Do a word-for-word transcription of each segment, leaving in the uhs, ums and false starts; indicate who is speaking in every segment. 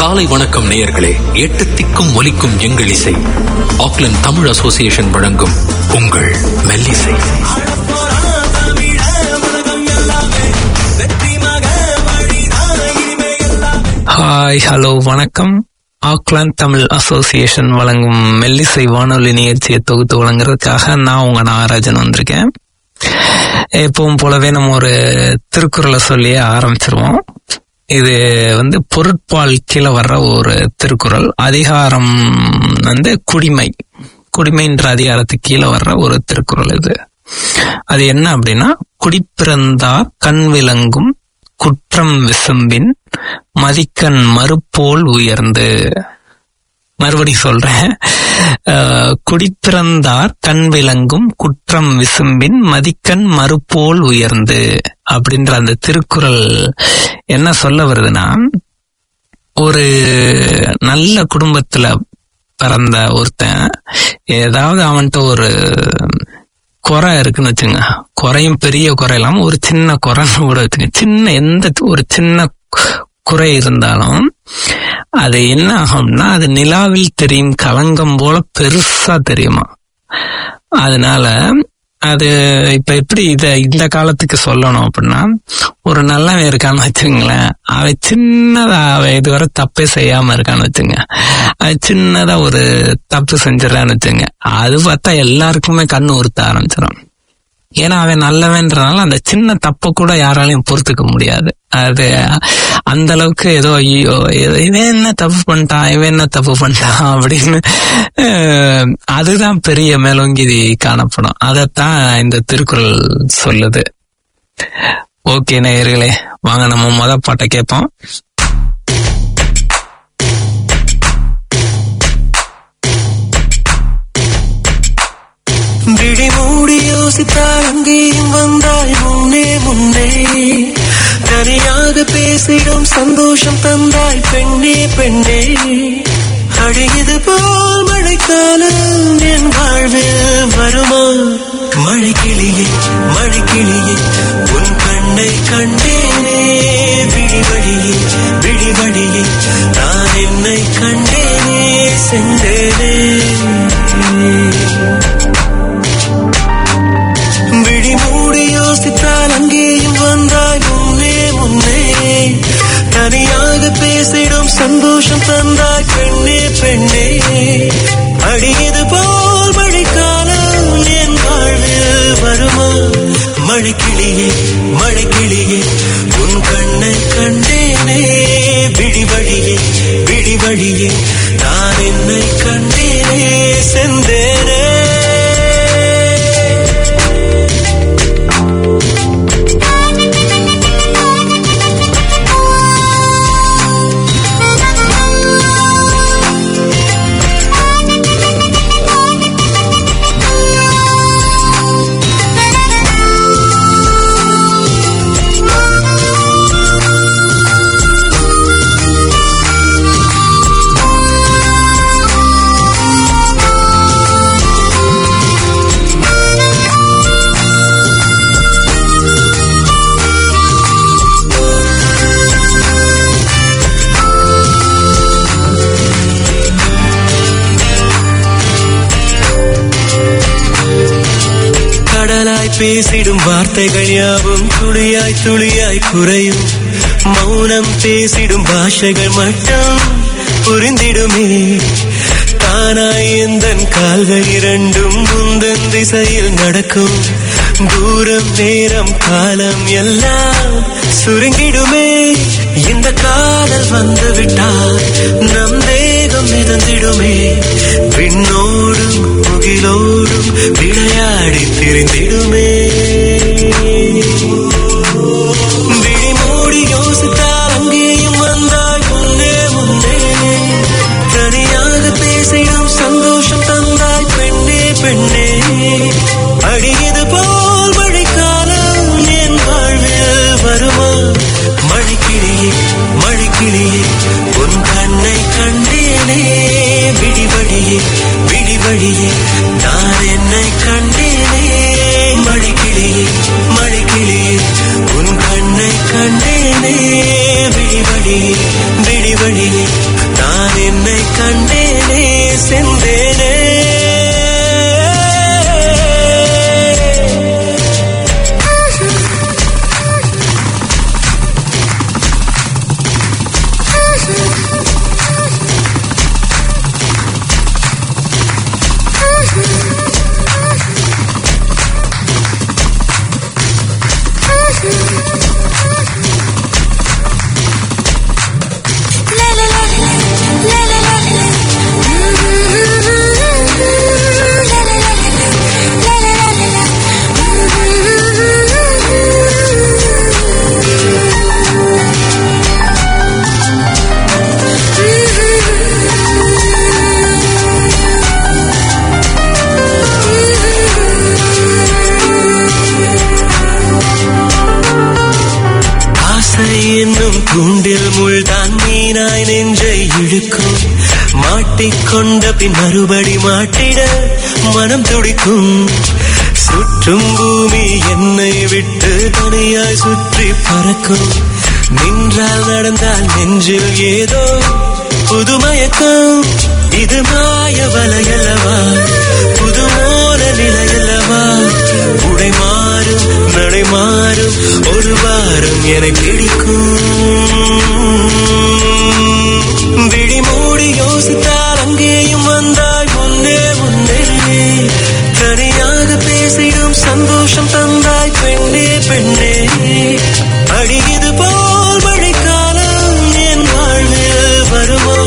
Speaker 1: காலை வணக்கம் நேயர்களே. எட்டு திக்கும் ஒலிக்கும் எங்கள் இசை. ஆக்லாந்து தமிழ் அசோசியேஷன் வழங்கும் உங்கள் மெல்லிசை.
Speaker 2: ஹாய், ஹலோ, வணக்கம். ஆக்லாந்து தமிழ் அசோசியேஷன் வழங்கும் மெல்லிசை வானொலி நிகழ்ச்சியை தொகுத்து வழங்குறதுக்காக நான் உங்க நாகராஜன் வந்திருக்கேன். எப்பவும் போலவே நம்ம ஒரு திருக்குறளை சொல்லியே ஆரம்பிச்சிருவோம். இது வந்து பொருட்பால் கீழே வர்ற ஒரு திருக்குறள். அதிகாரம் வந்து குடிமை, குடிமைன்ற அதிகாரத்துக்கு கீழே வர்ற ஒரு திருக்குறள் இது. அது என்ன அப்படின்னா, குடிப்பிறந்தார் கண் விளங்கும் குற்றம் விசும்பின் மதிக்கண் மறுபோல் உயர்ந்து. மறுபடி சொல்றேன், குடிப்பிறந்தார் கண் விளங்கும் குற்றம் விசும்பின் மதிக்கண் மறுபோல் உயர்ந்து அப்படின்ற அந்த திருக்குறள் என்ன சொல்ல வருதுன்னா, ஒரு நல்ல குடும்பத்துல பிறந்த ஒருத்தன் ஏதாவது அவன்கிட்ட ஒரு குறை இருக்குன்னு வச்சுங்க, குறையும் பெரிய குறை இல்லாம ஒரு சின்ன குறைன்னு கூட வச்சுங்க, சின்ன எந்த ஒரு சின்ன குறை இருந்தாலும் அது என்ன ஆகும்னா, அது நிலாவில் தெரியும் களங்கம் போல பெருசா தெரியுமா. அதனால அது இப்ப எப்படி இத இந்த காலத்துக்கு சொல்லணும் அப்படின்னா, ஒரு நல்லவன் இருக்கான்னு வச்சுங்களேன், அவன் சின்னதா அவன் இதுவரை தப்பே செய்யாம இருக்கான்னு வச்சுங்க, அது சின்னதா ஒரு தப்பு செஞ்சிடறான்னு வச்சுங்க, அது பார்த்தா எல்லாருக்குமே கண்ணு உறுத்த ஆரம்பிச்சிடும். ஏன்னா அவன் நல்லவன்றனால அந்த சின்ன தப்ப கூட யாராலையும் பொறுத்துக்க முடியாது. அது அந்த அளவுக்கு ஏதோ ஐயோ இவன் என்ன தப்பு பண்ணிட்டான், இவன் என்ன தப்பு பண்ணிட்டான் அப்படின்னு அதுதான் பெரிய மேலோங்கி காணப்படும். அதத்தான் இந்த திருக்குறள் சொல்லுது. ஓகே நேயர்களே, வாங்க நம்ம முத பாட்டை கேட்போம்.
Speaker 3: விழி மூடி யோசித்தால் அங்கேயும் வந்தாய் முன்னே முன்னே, தனியாக பேசிடும் சந்தோஷம் தந்தாய் பெண்ணே பெண்ணே. அழகிது போல் மழைக்காலம் என் வாழ்வில் வருமா, மழைக்கிளியே மழைக்கிளியே உன் கண்ணை கண்டேனே, விழி வழியே விழி வழியே நான் என்னை கண்டேனே சென்றேனே. விழி மூடி யோசித்தால் அங்கேயும் வந்தாய் முன்னே முன்னே, தனியாக பேசிடும் சந்தோஷம் தந்தாய் பெண்ணே பெண்ணே. அடியது போல் மழைக்காலம் என் வாழ்வில் வருமா, மழைக்கிளியே மழைக்கிளியே உன் கண்ணை கண்டேனே, விழி வழியே விழி வழியே நான் என்னை கண்டேனே சென்றேனே. பேசிடும் வார்த்தைகள் யாவும் துளியாய் துளியாய் குறையும், மௌனம் பேசிடும் பாஷைகள் மட்டும் புரிந்திடுமே. தானாய் எந்தன் கால்கள் இரண்டும் முந்தன் திசையில் நடக்கும், தூரம் நேரம் காலம் எல்லாம் சுருங்கிடுமே. இந்த காதல் வந்து விட்டால் நம் தேகம் மிதந்திடுமே, விண்ணோடும் முகிலோடும் விளையாடி திரிந்திடுமே. விழி மூடி யோசித்தால் அங்கேயும் வந்தாய் முன்னே முன்னே, தனியாக பேசிடும் சந்தோஷம் தந்தாய் பெண்ணே பெண்ணே. அடியது போல் மழைக்காலம் என் வாழ்வில் வருமா, மழைக்கிளியே மழைக்கிளியே உன் கண்ணை கண்டேனே, விழி வழியே விழி வழியே நான் என்னை கண்டேனே, மழைக்கிளியே ஆசை என்னும் கூண்டில் முள்தான் மீனாய் நெஞ்சை இழுக்கும். மாட்டிக்கொண்ட பின் மறுபடி மாட்டிட மனம் துடிக்கும். சுற்றும் பூமி என்னை விட்டு தனியாய் சுற்றி பறக்கும். நின்றால் நடந்தால் நெஞ்சில் ஏதோ புதுமயக்கம். இது மாய வலையல்லவா, புதுமோன நிலையல்லவா. உடை மாறும் நடை மாறும் ஒரு வாரம் என பிடிக்கும். விழி மூடி யோசித்தால் அங்கேயும் வந்தாய் முன்னே முன்னே. தனியாக பேசிடும் சந்தோஷம் தந்தாய் பெண்ணே பெண்ணே. அடியது போல் மழைக்காலம் என் வாழ்வில் வருமா?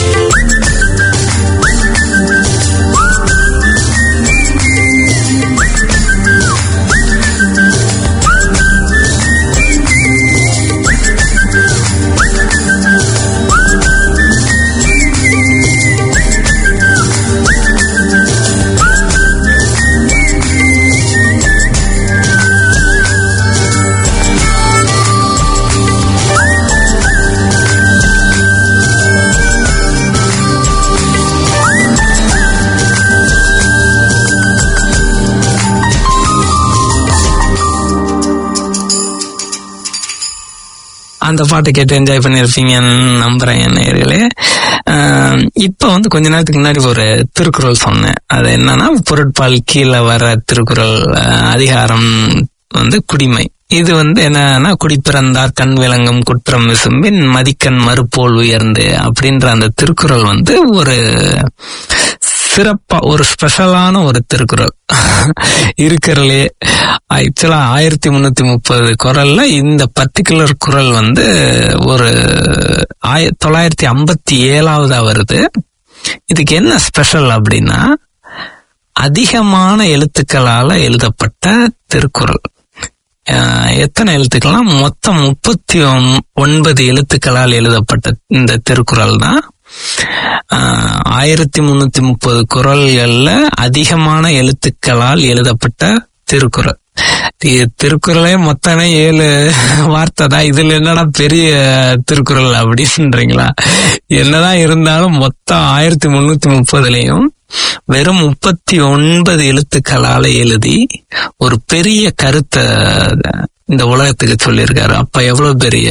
Speaker 2: அந்த பாட்டை கேட்டு என்ஜாய் பண்ணிருப்பீங்கன்னு நம்புறேன் நேயர்களே. இப்ப வந்து கொஞ்ச நேரத்துக்கு முன்னாடி ஒரு திருக்குறள் சொன்னேன். அது என்னன்னா, பொருட்பால் கீழே வர திருக்குறள் அதிகாரம் வந்து குடிமை. இது வந்து என்னன்னா, குடிப்பிறந்தார் கண் விளங்கும் குற்றம் விசும்பின் மதிக்கண் மறுபோல் உயர்ந்து அப்படின்ற அந்த திருக்குறள் வந்து ஒரு சிறப்பா ஒரு ஸ்பெஷலான ஒரு திருக்குறள் இருக்கிறதுலே. ஆக்சுவலா ஆயிரத்தி முன்னூத்தி முப்பது குறள்ல இந்த பர்டிகுலர் குறள் வந்து ஒரு ஆய தொள்ளாயிரத்தி ஐம்பத்தி ஏழாவதா வருது. இதுக்கு என்ன ஸ்பெஷல் அப்படின்னா, அதிகமான எழுத்துக்களால எழுதப்பட்ட திருக்குறள். எத்தனை எழுத்துக்கள்னா மொத்தம் முப்பத்தி ஒன்பது எழுத்துக்களால் எழுதப்பட்ட இந்த திருக்குறள் தான் ஆயிரத்தி முன்னூத்தி முப்பது குறள்கள்ல அதிகமான எழுத்துக்களால் எழுதப்பட்ட திருக்குறள். திருக்குறளே மொத்தமே ஏழு வார்த்தை தான். இதுல என்னடா பெரிய திருக்குறள் அப்படின்றீங்களா? என்னதான் இருந்தாலும் மொத்தம் ஆயிரத்தி முன்னூத்தி முப்பதுலயும் வெறும் முப்பத்தி ஒன்பது எழுத்துக்களால எழுதி ஒரு பெரிய கருத்தை இந்த உலகத்துக்கு சொல்லியிருக்காரு. அப்ப எவ்வளவு பெரிய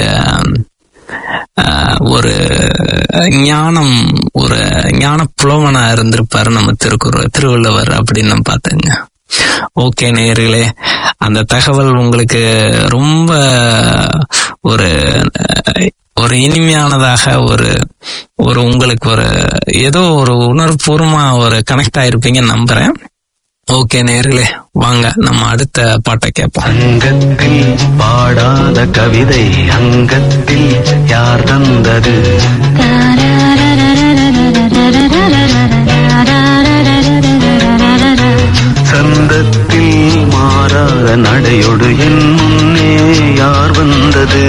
Speaker 2: ஒரு ஞானம், ஒரு ஞான புலவனா இருந்திருப்பாரு நம்ம திருக்குறள் திருவள்ளுவர் அப்படின்னு பாத்துங்க. ஓகே நேயர்களே, அந்த தகவல் உங்களுக்கு ரொம்ப ஒரு ஒரு இனிமையானதாக ஒரு ஒரு உங்களுக்கு ஒரு ஏதோ ஒரு உணர்வுபூர்வமா ஒரு கனெக்ட் ஆயிருப்பீங்கன்னு நம்புறேன். ஓகே நேயர்களே, வாங்க நம்ம அடுத்த பாட்டை கேட்போம்.
Speaker 4: அங்கத்தில் பாடாத கவிதை அங்கத்தில் யார் தந்தது? சந்தத்தில் மாறாத நடையொடு என் முன்னே யார் வந்தது?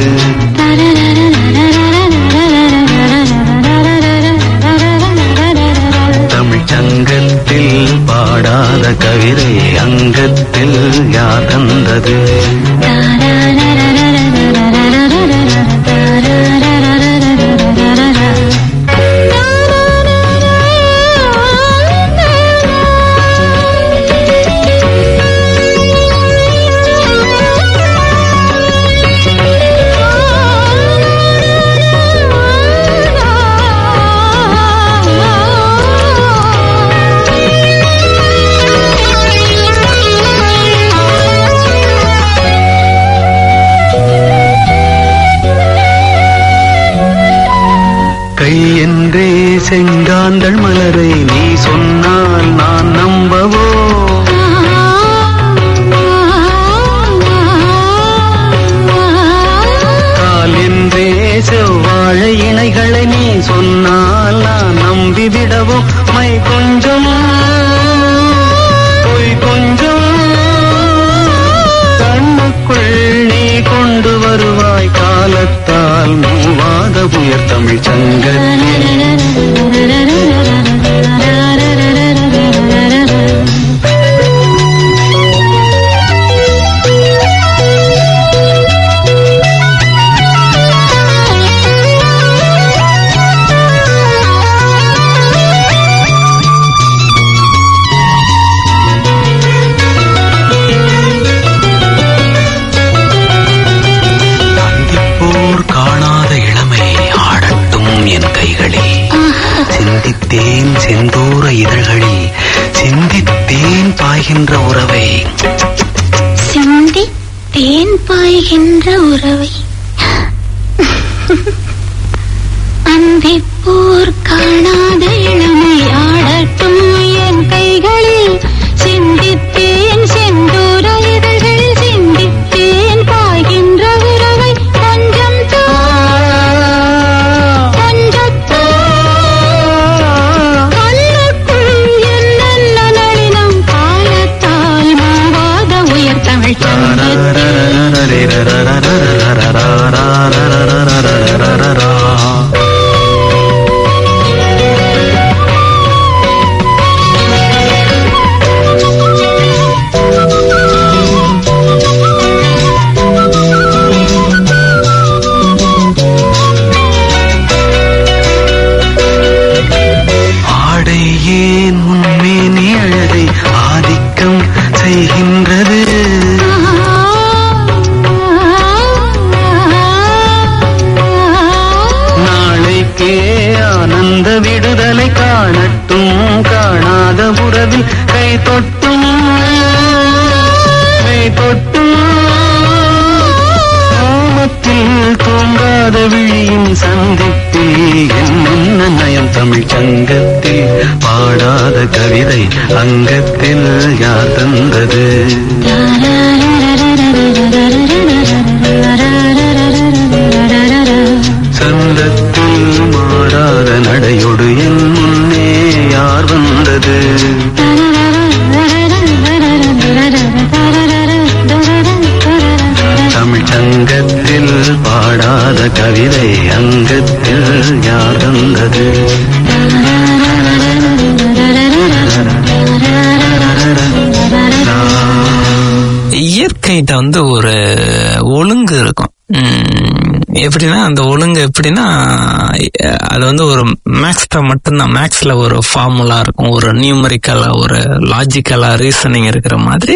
Speaker 4: தமிழ்ச்சங்கத்தில் பாடாத கவிதை அங்கத்தில் யார் தந்தது? செங்காந்தள் மலரை நீ சொன்னால் நான் நம்பவோ? கால் என்றே செவ்வாழை இணைகளை நீ சொன்னால் நான் நம்பிவிடவோ? மை கொஞ்சம் பொய் கொஞ்சம் கண்ணுக்குள் நீ கொண்டு வருவாய் காலத்தால் மூவாத புயர் தமிழ் சங்கத்தில்.
Speaker 5: அந்திப்போர் காணாத இளமை ஆடட்டும் என் கைகளில் சிந்தித்தேன் செந்தூர இதழ்களில் சிந்தித்தேன் பாய்கின்ற உறவை கொஞ்சம் கொஞ்சத்தோ கண்ணுக்குள் என்னென்ன நளினம் காலத்தால் மாவாத உயர் தமிழ்
Speaker 4: கவிதை அங்கத்தில் யார் தந்தது? சந்தத்தில் மாறாத நடையோடு என் முன்னே யார் வந்தது? தமிழ் சங்கத்தில் பாடாத கவிதை அங்கத்தில் யார் தந்தது?
Speaker 2: இயற்கைகிட்ட வந்து ஒரு ஒழுங்கு இருக்கும். எப்படின்னா அந்த ஒழுங்கு எப்படின்னா அது வந்து ஒரு மேக்ஸ்ல மட்டும்தான், மேக்ஸ்ல ஒரு ஃபார்முலா இருக்கும், ஒரு நியூமரிக்கலா ஒரு லாஜிக்கலா ரீசனிங் இருக்கிற மாதிரி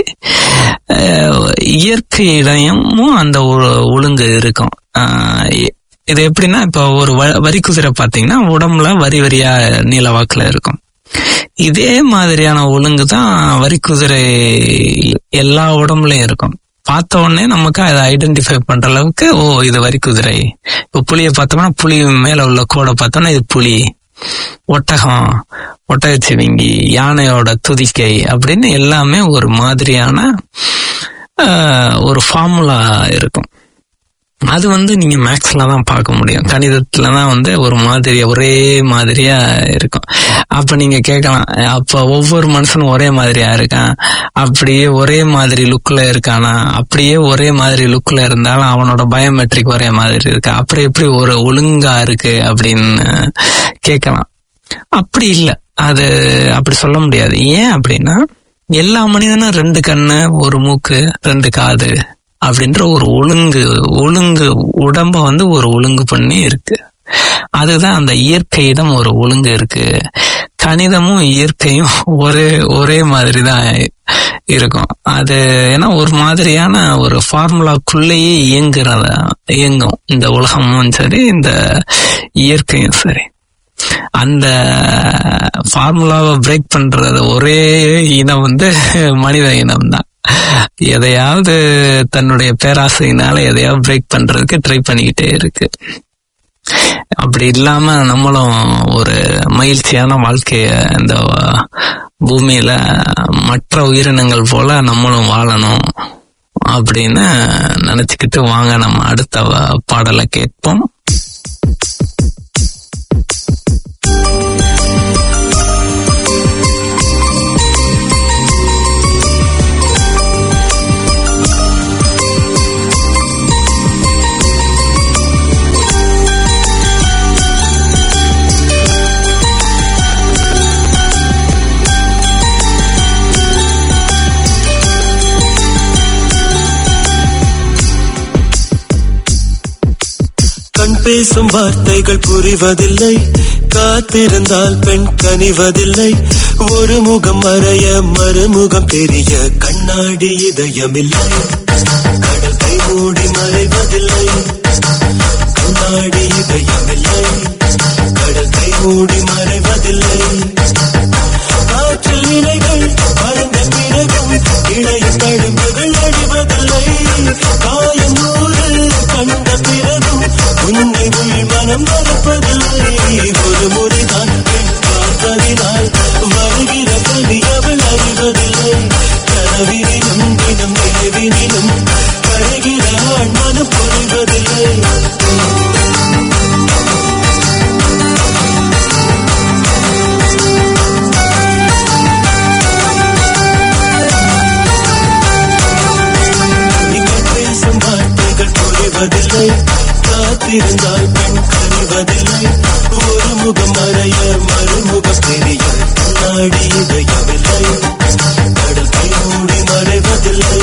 Speaker 2: இயற்கையிடமும் அந்த ஒழுங்கு இருக்கும். இது எப்படின்னா இப்ப ஒரு வரி குதிரை பாத்தீங்கன்னா உடம்புல வரி வரியா நீல வாக்குல இருக்கும். இதே மாதிரியான ஒழுங்கு தான் வரி குதிரை எல்லா உடம்புலயும் இருக்கும். பார்த்த உடனே நமக்கு அதை ஐடென்டிஃபை பண்ற அளவுக்கு ஓ இது வரி குதிரை. இப்ப புலியை பார்த்தோம்னா புலி மேல உள்ள கோடை பார்த்தோம்னா இது புலி, ஒட்டகம் ஒட்டகச்சிவிங்கி, யானையோட துதிக்கை அப்படின்னு எல்லாமே ஒரு மாதிரியான ஒரு ஃபார்முலா இருக்கும். அது வந்து நீங்க மேக்ஸ்ல தான் பார்க்க முடியும், கணிதத்துல தான் வந்து ஒரு மாதிரி ஒரே மாதிரியா இருக்கும். அப்ப நீங்க கேட்கலாம், அப்ப ஒவ்வொரு மனுஷனும் ஒரே மாதிரியா இருக்கான், அப்படியே ஒரே மாதிரி லுக்ல இருக்கானா? அப்படியே ஒரே மாதிரி லுக்ல இருந்தாலும் அவனோட பயோமெட்ரிக் ஒரே மாதிரி இருக்கா? அப்படி எப்படி ஒரு ஒழுங்கா இருக்கு அப்படின்னு கேட்கலாம். அப்படி இல்ல, அது அப்படி சொல்ல முடியாது. ஏன் அப்படின்னா எல்லா மனிதனும் ரெண்டு கண்ணு, ஒரு மூக்கு, ரெண்டு காது அப்படின்ற ஒரு ஒழுங்கு ஒழுங்கு உடம்ப வந்து ஒரு ஒழுங்கு பண்ணி இருக்கு. அதுதான் அந்த இயற்கையிடம் ஒரு ஒழுங்கு இருக்கு. கணிதமும் இயற்கையும் ஒரே ஒரே மாதிரி தான் இருக்கும். அது ஏன்னா ஒரு மாதிரியான ஒரு ஃபார்முலாக்குள்ளேயே இயங்குறத இயங்கும் இந்த உலகமும் சரி, இந்த இயற்கையும் சரி. அந்த ஃபார்முலாவை பிரேக் பண்றது ஒரே இனம் வந்து மனித இனம் தான். எதையாவது தன்னுடைய பேராசையினால எதையாவது பிரேக் பண்றதுக்கு ட்ரை பண்ணிக்கிட்டே இருக்கு. அப்படி இல்லாம நம்மளும் ஒரு மகிழ்ச்சியான வாழ்க்கைய இந்த பூமியில மற்ற உயிரினங்கள் போல நம்மளும் வாழணும் அப்படின்னு நினைச்சுக்கிட்டு வாங்க நம்ம அடுத்த பாடலை கேட்போம்.
Speaker 3: கண் பேசும் வார்த்தைகள் புரிவதில்லை, காத்திருந்தால் பெண் கனிவதில்லை. ஒரு முகம் மறைய மறுமுகம் தெரிய கண்ணாடி இதயமில்லை. கடல் கை மூடி மறைவதில்லை, கண்ணாடி இதயமில்லை. கடல் கை மூடி மறைவதில்லை. காற்றில் இலைகள் வளர்ந்த பிறகும் இளைய தழும்புகள் அழிவதில்லை. காயம் நூறு கண்ட பிறகும் உன்னை உள் மனம் மறப்பதில்லை. ஒரு முறைதான் பெண் பார்த்ததினால் வருகிற கவி அவள் அறிவதில்லை. கனவினிலும் தினம் நினைவினிலும் கரைகிற ஆண் மனம் புரிவதில்லை. புரிவதில்லை. காத்திருந்தால் பெண் கனிவதில்லை. ஒரு முகம் மறைய மறுமுகம் தெரிய நாடி இதயவில்லை. கடல் கை மூடி மறைவதில்லை.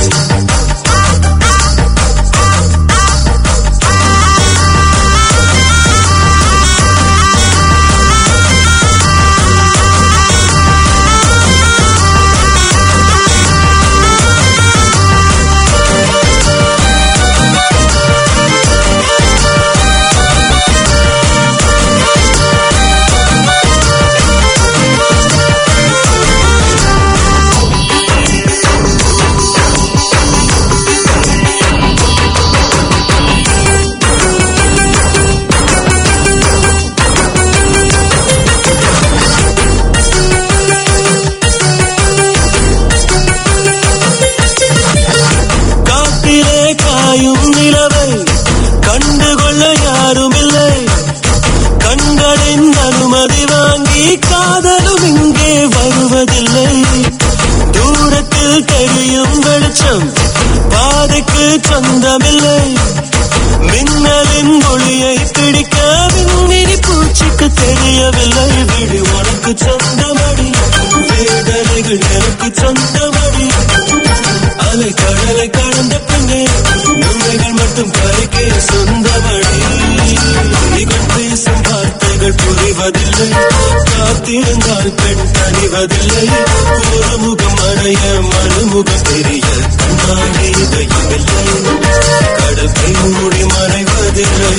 Speaker 3: பாதைக்கு சொந்தமில்லை. மின்னலின் ஒளியை பிடிக்க மின்மினி பூச்சிக்கு தெரியவில்லை. விடு உனக்கு சொந்தமடி, வேதனைகள் எனக்கு சொந்தமடி. அலை கடலை கடந்த பின்னே நுழைகள் மட்டும் கரைக்கே சொந்தமடி. இவன் பேசும் வார்த்தைகள் புரிவதில்லை. காத்திருந்தால் பெண் கனிவதில்லை. ஒரு முகம் அடைய மறுமுகம் தெரிய கண்ணாடி இதயமில்லை. கடல் கை மூடி மறைவதில்லை.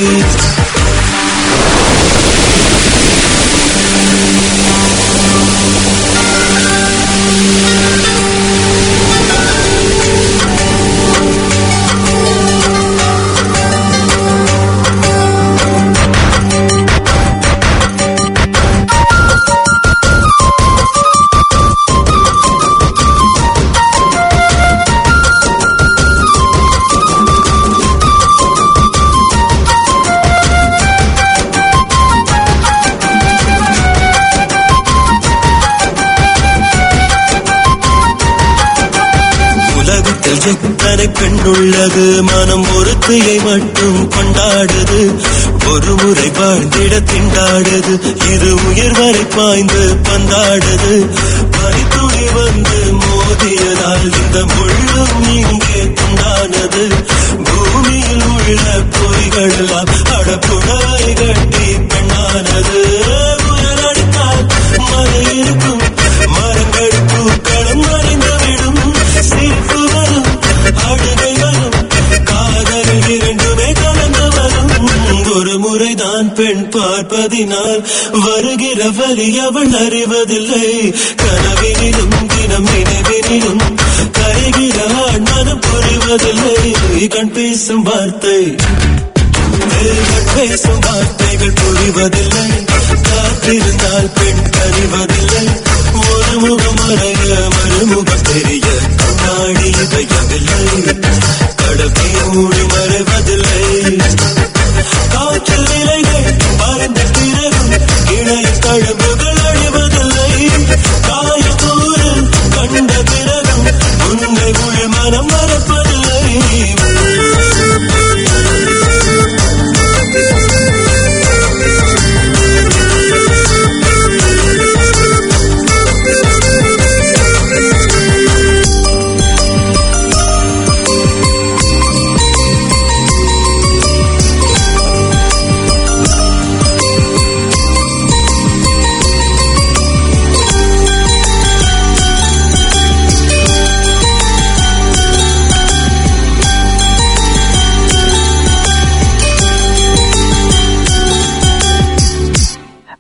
Speaker 3: எத்தனை பெண்ணுள்ளது, மனம் ஒருத்தியை மட்டும் கொண்டாடுது. ஒரு முறை வாழ்ந்திட திண்டாடுது, இரு உயிர் வரை பாய்ந்து பந்தாடுது. பனித்துளி வந்து மோதியதால் இந்த முள்ளும் இங்கே துண்டானது. பூமியில் உள்ள பொய்கள் எல்லாம் அடப்புடவை கட்டி பெண்ணானது. உயரடித்தால் மழை இருக்கும், மரங்கள் பூக்களும் மறைந்துவிடும். சிரிப்பு வரும், அழுகை வரும், காதல் இரண்டுமே கலந்து வரும். ஒரு முறைதான் பெண் பார்ப்பதினால் வருகிற வலி அவள் அறிவதில்லை. கனவினிலும் தினம் நினைவினிலும் கரைகிற ஆண் மனம் புரிவதில்லை. கண் பேசும் வார்த்தை கண் பேசும் வார்த்தைகள் புரிவதில்லை. காத்திருந்தால் பெண் கனிவதில்லை. ஒரு முகம் மறைய மறுமுகம் தெரிய கண்ணாடி இதயமில்லை. கடல் மூடி மறைவதில்லை. காற்றில் இலைகள் பறந்த பிறகும் இணைய தழும்புகள் அழிவதில்லை. காயத்தூறு கண்ட பிறகும் உன்னை உள் மனம் மறப்பதில்லை.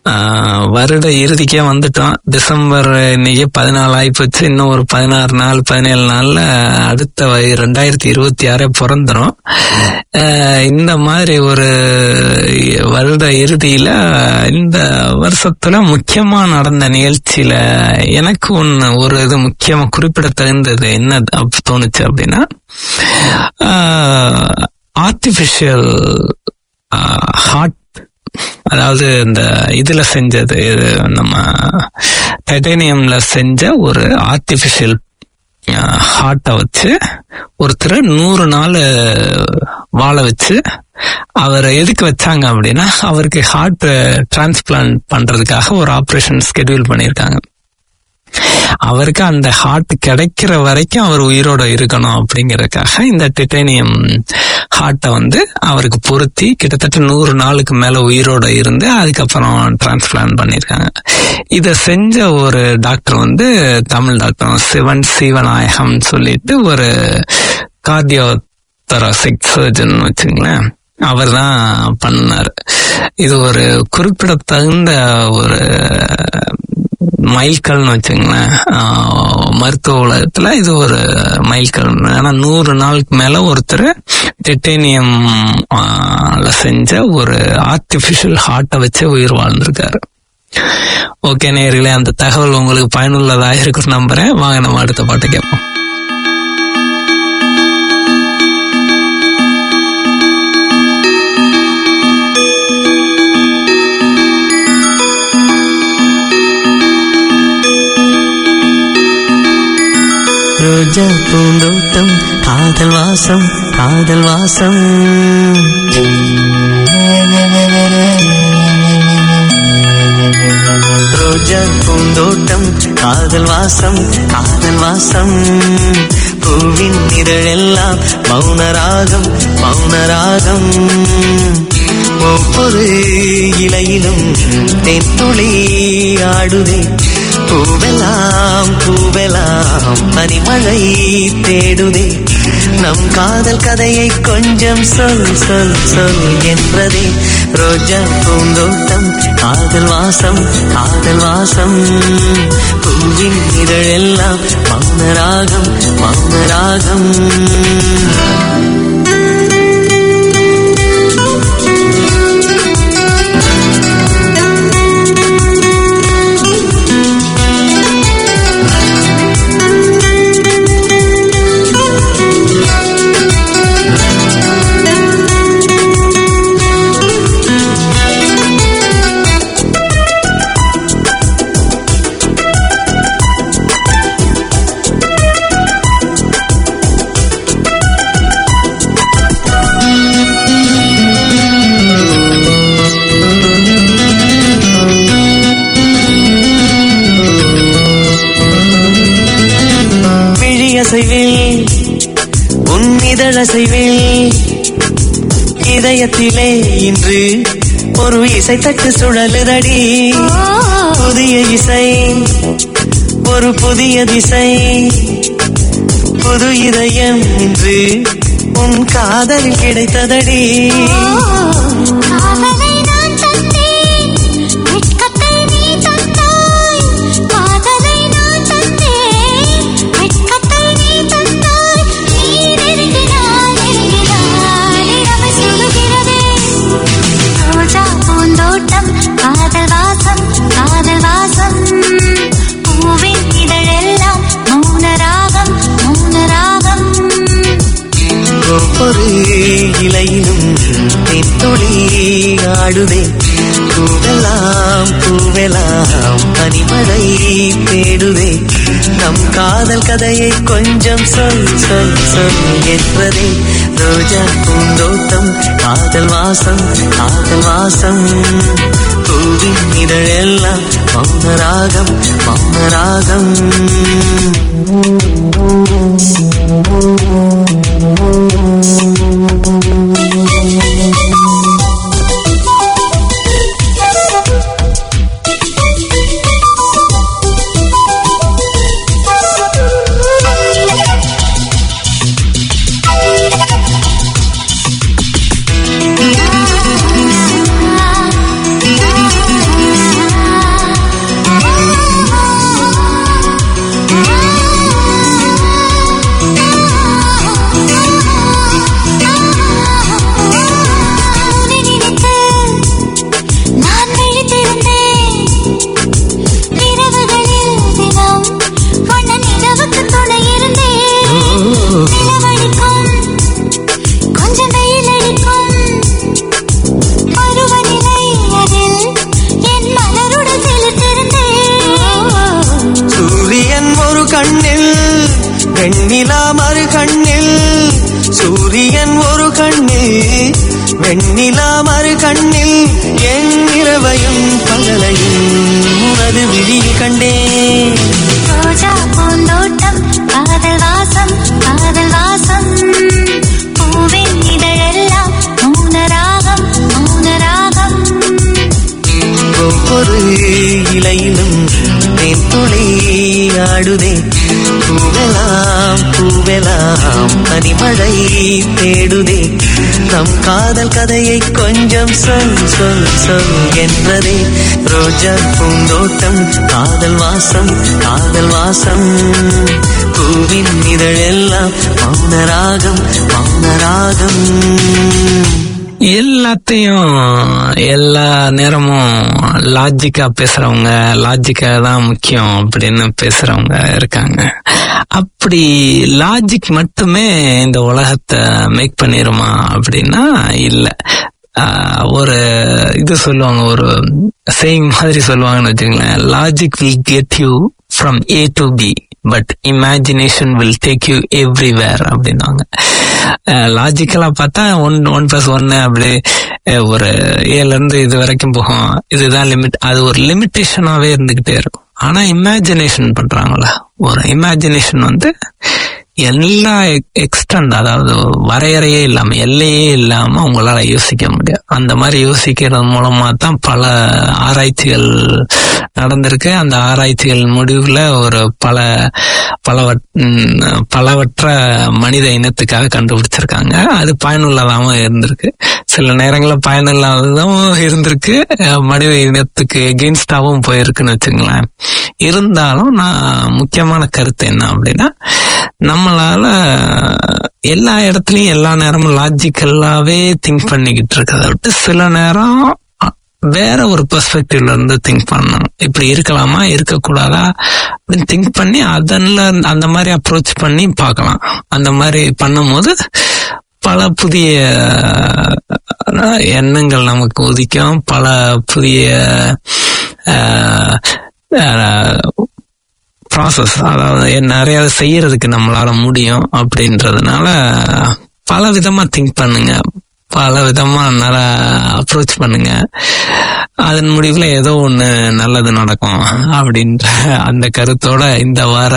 Speaker 2: ஆஹ் வருட இறுதிக்கே வந்துட்டோம். டிசம்பர் இன்னைக்கு பதினாலு ஆயிப்போச்சு. இன்னும் ஒரு பதினாறு நாள் பதினேழு நாள்ல அடுத்த ரெண்டாயிரத்தி இருபத்தி ஆறே பிறந்துரும். இந்த மாதிரி ஒரு வருட இறுதியில இந்த வருஷத்துல முக்கியமா நடந்த நிகழ்ச்சியில எனக்கு ஒண்ணு ஒரு இது முக்கியமா குறிப்பிடத்தகுந்தது என்ன தோணுச்சு அப்படின்னா, ஆர்டிபிஷியல் ஹார்ட், அதாவது இந்த இதுல செஞ்சது, நம்ம டைட்டானியம்ல செஞ்ச ஒரு ஆர்டிபிஷியல் ஹார்ட்டை வச்சு ஒருத்தர் நூறு நாள் வாழ வச்சு, அவரை எதுக்கு வச்சாங்க அப்படின்னா அவருக்கு ஹார்ட் டிரான்ஸ்பிளான்ட் பண்றதுக்காக ஒரு ஆபரேஷன் ஸ்கெடியூல் பண்ணியிருக்காங்க. அவருக்கு அந்த ஹார்ட் கிடைக்கிற வரைக்கும் அவர் உயிரோட இருக்கணும் அப்படிங்கறதுக்காக இந்த டைட்டானியம் ஹார்ட்டை வந்து அவருக்கு பொருத்தி கிட்டத்தட்ட நூறு நாளுக்கு மேல உயிரோட இருந்து அதுக்கப்புறம் டிரான்ஸ்பிளான்ட் பண்ணிருக்காங்க. இத செஞ்ச ஒரு டாக்டர் வந்து தமிழ் டாக்டர் சிவன் சிவநாயகம் சொல்லிட்டு ஒரு கார்டியோ தொராசிக் சர்ஜன் வச்சுங்களேன், அவர் தான் பண்ணார். இது ஒரு குறிப்பிடத்தகுந்த ஒரு மைல்கல்னு வச்சுங்களேன் மருத்துவ உலகத்துல. இது ஒரு மைல்கல். ஆனா நூறு நாளுக்கு மேல ஒருத்தர் டைட்டானியம் செஞ்ச ஒரு ஆர்டிபிஷியல் ஹார்ட்டை வச்சு உயிர் வாழ்ந்திருக்காரு. ஓகே நேயர்களே, அந்த தகவல் உங்களுக்கு பயனுள்ளதாக இருக்குன்னு நம்புறேன். வாங்க நம்ம அடுத்த பாட்டு கேட்போம்.
Speaker 3: ரோஜா பூந்தோட்டம் காதல் வாசம் காதல் வாசம், ரோஜா பூந்தோட்டம் காதல் வாசம் காதல் வாசம், பூவின் இதழெல்லாம் மௌனராகம் மௌனராகம், ஒவ்வொரு இலையிலும் தென்துளி ஆடுதே, பூவெல்லாம் பூவெல்லாம் பனிமழை தேடுதே, நம் காதல் கதையை கொஞ்சம் சொல் சொல் சொல் என்றதே, ரோஜா பூந்தோட்டம் காதல் வாசம் காதல் வாசம், பூவின் இதழெல்லாம் மௌனராகம் மௌனராகம். இதயத்திலே இன்று ஒரு இசை தட்டு சுழலுதடி, புதிய இசை ஒரு புதிய திசை, புது இதயம் இன்று உன் காதலில் கிடைத்ததடி. ஒவ்வொரு இலையிலும் தென்துளி ஆடுதே, பூவெல்லாம் பூவெல்லாம் பனிமழை தேடுதே, நம் காதல் கதையை கொஞ்சம் சொல் சொல் சொல் என்றதே, ரோஜா பூந்தோட்டம் காதல் வாசம் காதல் வாசம், பூவின் இதழெல்லாம் மௌனராகம் மௌனராகம்.
Speaker 5: Ah
Speaker 3: கண்ணில் என் இரவையும் பகலையும் உனது விழியில் கண்டேன்.
Speaker 5: ரோஜா பூந்தோட்டம் காதல் வாசம் காதல் வாசம் பூவின் இதழெல்லாம் மௌனராகம் மௌனராகம்.
Speaker 3: ஒவ்வொரு இலையிலும் தேன் துளி ஆடுதே. பூவெல்லாம் பூவெல்லாம் பனிமழை தேடுதே. நம் காதல் கதையை கொஞ்சம் சொல் சொல் சொல் என்றதே. ரோஜா பூந்தோட்டம் காதல் வாசம் காதல் வாசம் பூவின் இதழெல்லாம் மௌனராகம் மௌனராகம்.
Speaker 2: எல்லாத்தையும் எல்லா நேரமும் லாஜிக்கா பேசுறவங்க, லாஜிக்கா தான் முக்கியம் அப்படின்னு பேசுறவங்க இருக்காங்க. அப்படி லாஜிக் மட்டுமே இந்த உலகத்தை மேக் பண்ணிருமா அப்படின்னா இல்ல. ஒரு இது சொல்லுவாங்க, ஒரு சேயிங் மாதிரி சொல்லுவாங்கன்னு வச்சுங்களேன். Logic will get you from A to B but imagination will take you everywhere அப்படின்னாங்க. லாஜிக்கலா பார்த்தா ஒன் ஒன் பிளஸ் ஒன்னு அப்படி ஒரு ஏல இருந்து இது வரைக்கும் போகும், இதுதான் லிமிட், அது ஒரு லிமிட்டேஷனாவே இருந்துகிட்டே இருக்கும். ஆனா இமேஜினேஷன் பண்றாங்களா, ஒரு இமேஜினேஷன் வந்து எல்லா எக்ஸ்டெண்ட், அதாவது வரையறையே இல்லாம எல்லையே இல்லாம உங்களால யோசிக்க முடியும். அந்த மாதிரி யோசிக்கிறது மூலமா தான் பல ஆராய்ச்சிகள் நடந்திருக்கு. அந்த ஆராய்ச்சிகள் முடிவுல ஒரு பல பலவற் பலவற்ற மனித இனத்துக்காக கண்டுபிடிச்சிருக்காங்க. அது பயனுள்ளதாகவும் இருந்திருக்கு, சில நேரங்களில் பயனில்லாததாகவும் இருந்திருக்கு, மனித இனத்துக்கு எகெயின்ஸ்டாவும் போயிருக்குன்னு வச்சுங்களேன். இருந்தாலும் நான் முக்கியமான கருத்து என்ன அப்படின்னா, நம்மளால எல்லா இடத்துலயும் எல்லா நேரமும் லாஜிக்கலாவே திங்க் பண்ணிக்கிட்டு இருக்கிறத விட்டு சில நேரம் வேற ஒரு பெர்ஸ்பெக்டிவ்ல இருந்து திங்க் பண்ணணும். இப்படி இருக்கலாமா இருக்கக்கூடாதா அப்படின்னு திங்க் பண்ணி அதன்ல அந்த மாதிரி அப்ரோச் பண்ணி பார்க்கலாம். அந்த மாதிரி பண்ணும் போது பல புதிய எண்ணங்கள் நமக்கு உதிக்கும், பல புதிய ப்ராசஸ், அதாவது நிறைய செய்யறதுக்கு நம்மளால முடியும். அப்படின்றதுனால பல விதமா திங்க் பண்ணுங்க, பல விதமா நல்லா அப்ரோச் பண்ணுங்க. அதன் முடிவுல ஏதோ ஒண்ணு நல்லது நடக்கும் அப்படின்ற அந்த கருத்தோட இந்த வார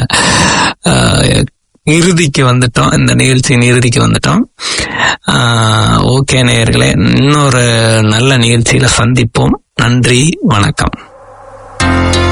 Speaker 2: இறுதிக்கு வந்துட்டோம், இந்த நிகழ்ச்சியின் இறுதிக்கு வந்துட்டோம். ஓகே நேயர்களே, இன்னொரு நல்ல நிகழ்ச்சியில சந்திப்போம். நன்றி, வணக்கம்.